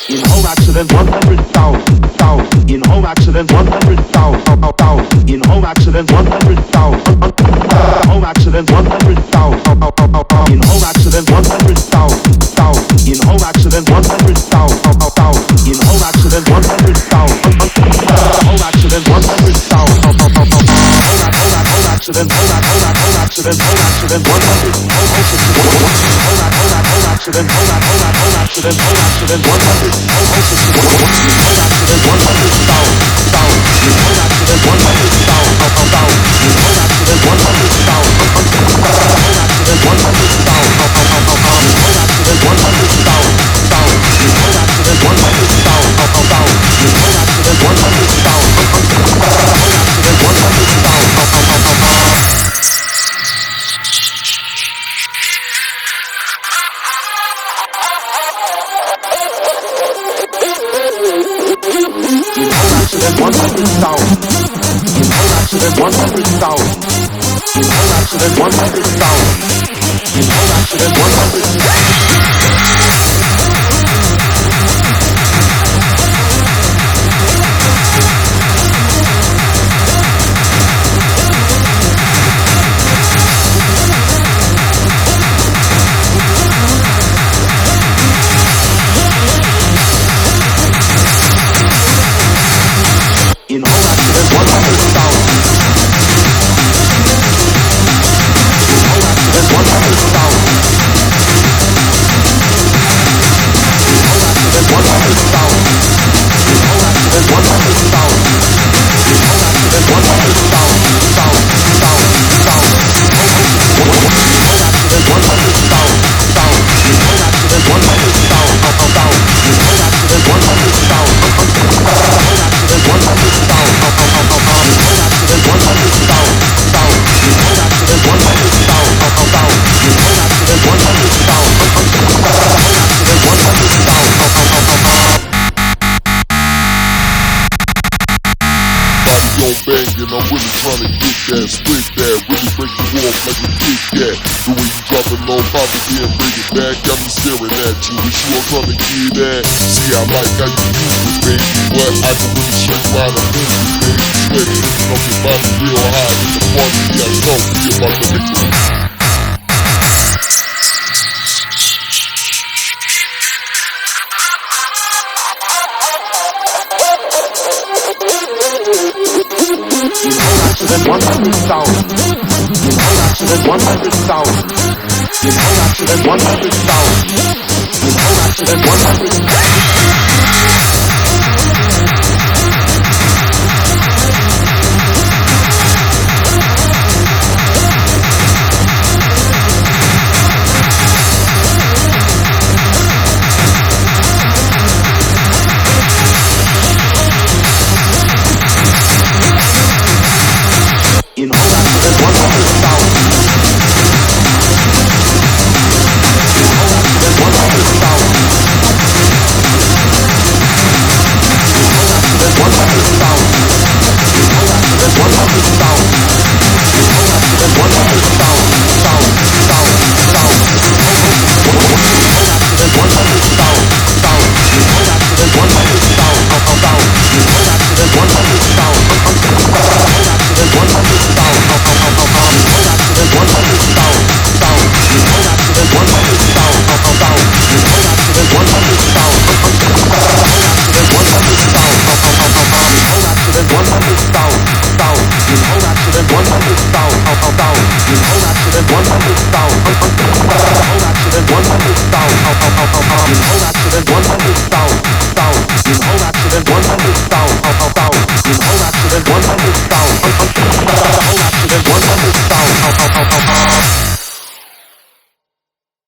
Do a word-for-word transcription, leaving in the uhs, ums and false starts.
In home accident, one hundred thousand, thousand. In home accident, one hundred thousand, thousand. In home accident, one hundred thousand, home accident, one hundred thousand. In home accident, one hundred thousand, thousand. In home accident, one hundred thousand, thousand. In home accident, one hundred thousand, home accident, one hundred thousand. Home accident, home accident, home accident, one hundred. Home accident, home accident, home accident, home accident, one hundred. Home accident, one hundred thousand, thousand. Home accident, one hundred thousand, thousand. Home accident, one hundred thousand. Home accident, one hundred thousand. Home accident, one hundred thousand, thousand. Home accident, one hundred thousand, thousand. Home accident, one hundred thousand. Home accident, one hundred thousand. Accident one hundred thousand. In home accident one hundred thousand. In home accident one hundred thousand. In home accident one hundred thousand. In home accident one hundred thousand. In home accident one hundred thousand. In home accident one hundred thousand. In home accident one hundred thousand. In home accident one hundred thousand. Thousand, thousand, thousand. In home accident one hundred thousand. Thousand. In home accident one hundred thousand. Thousand. In home accident one hundred thousand. Home accident one hundred thousand. In home accident one hundred thousand, thousand. In home accident one hundred thousand, thousand. In home accident one hundred thousand, home accident one hundred thousand. Body on banging, I'm really trying to get that, split that, really break the wall like a Kit Kat. The way you drop it low, pop it in, bring it back, got me staring at you. Wish you were gonna get that. See, I like how you use it, baby, but I can really straight ride a movie, baby. Sweaty, don't get body real high in the party, yeah, I know we about to make it. In home accident one hundred thousand. In home accident one hundred thousand. In home accident one hundred thousand. In home accident one hundred thousand. In home accident one hundred thousand. In home accident one hundred thousand. In home accident one hundred thousand. In home accident one hundred thousand. In home accident one hundred thousand. Thousand, thousand, thousand. In home accident one hundred thousand. Thousand. In home accident one hundred thousand. Thousand. In home accident one hundred thousand. Home accident one hundred thousand. In home accident one hundred thousand. Thousand. In home accident one hundred thousand. Thousand. In home accident one hundred thousand. Home accident one hundred thousand. In home accident one hundred thousand. Thousand. In home accident one hundred thousand. Thousand. In home accident one hundred thousand. Home accident one hundred thousand. In home accident one hundred thousand. Thousand. In home accident one hundred thousand. Thousand. In home accident one hundred thousand.